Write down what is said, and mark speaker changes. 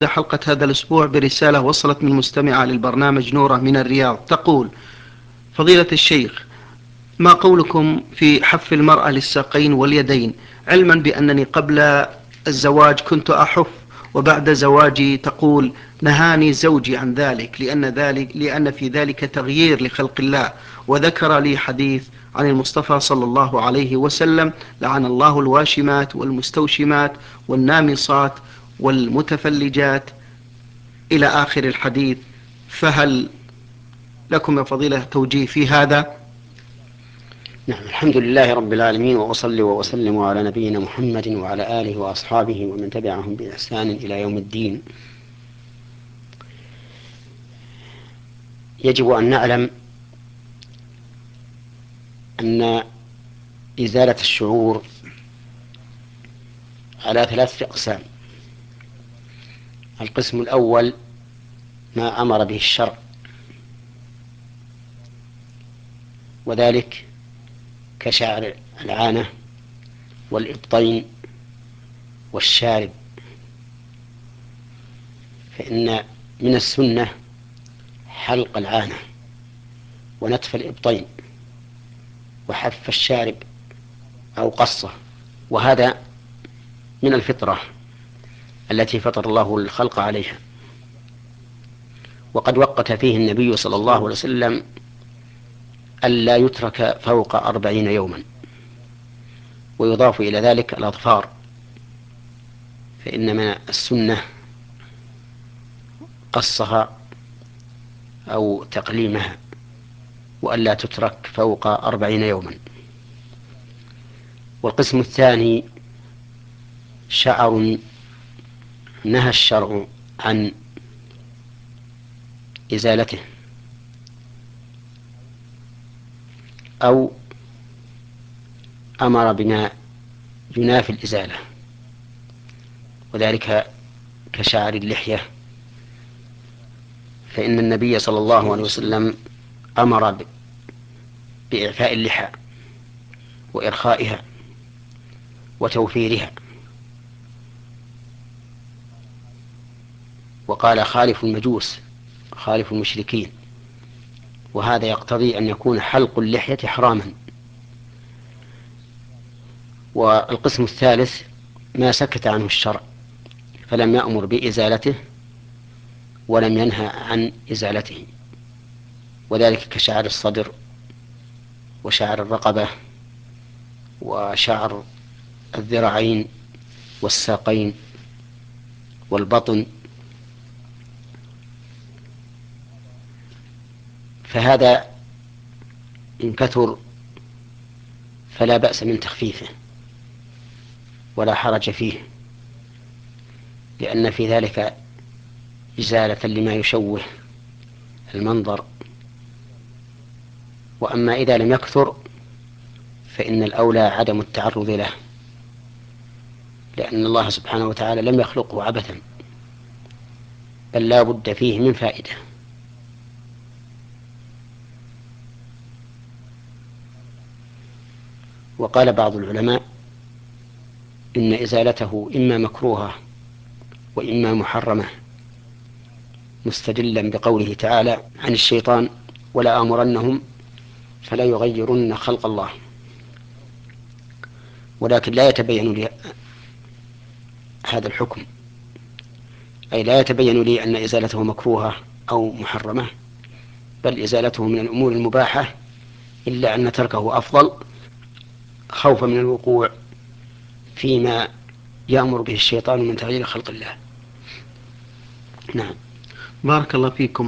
Speaker 1: حلقة هذا الأسبوع برسالة وصلت من مستمعة للبرنامج نورة من الرياض تقول: فضيلة الشيخ، ما قولكم في حف المرأة للساقين واليدين، علما بأنني قبل الزواج كنت أحف، وبعد زواجي تقول نهاني زوجي عن ذلك لأن في ذلك تغيير لخلق الله، وذكر لي حديث عن المصطفى صلى الله عليه وسلم: لعن الله الواشمات والمستوشمات والنامصات والمتفلجات، إلى آخر الحديث. فهل لكم يا فضيلة توجيه في هذا؟
Speaker 2: نعم، الحمد لله رب العالمين، وأصلي وأسلم على نبينا محمد وعلى آله وأصحابه ومن تبعهم بإحسان إلى يوم الدين. يجب أن نعلم أن إزالة الشعور على 3 أقسام. القسم الأول ما أمر به الشرع، وذلك كشعر العانة والإبطين والشارب، فإن من السنة حلق العانة ونتف الإبطين وحف الشارب أو قصه، وهذا من الفطرة التي فطر الله الخلق عليها. وقد وقت فيه النبي صلى الله عليه وسلم ألا يترك فوق 40 يوما، ويضاف إلى ذلك الأظفار، فإن من السنة قصها أو تقليمها، وألا تترك فوق 40 يوما. والقسم الثاني شعر نهى الشرع عن إزالته أو أمر بما ينافي الإزالة، وذلك كشعر اللحية، فإن النبي صلى الله عليه وسلم أمر بإعفاء اللحى وإرخائها وتوفيرها، وقال خالف المجوس، خالف المشركين، وهذا يقتضي أن يكون حلق اللحية حراما. والقسم الثالث ما سكت عنه الشرع فلم يأمر بإزالته ولم ينهى عن إزالته، وذلك كشعر الصدر وشعر الرقبة وشعر الذراعين والساقين والبطن، فهذا إن كثر فلا بأس من تخفيفه ولا حرج فيه، لأن في ذلك إزالة لما يشوه المنظر. وأما إذا لم يكثر فإن الأولى عدم التعرض له، لأن الله سبحانه وتعالى لم يخلقه عبثا، بل لا بد فيه من فائدة. وقال بعض العلماء إن إزالته إما مكروهة وإما محرمة، مستدلا بقوله تعالى عن الشيطان: ولا آمرنهم فلا يغيرن خلق الله. ولكن لا يتبين لي هذا الحكم، أي لا يتبين لي أن إزالته مكروهة أو محرمة، بل إزالته من الأمور المباحة، إلا أن تركه أفضل خوفا من الوقوع فيما يأمر به الشيطان من تغيير خلق الله. نعم.
Speaker 1: بارك الله فيكم.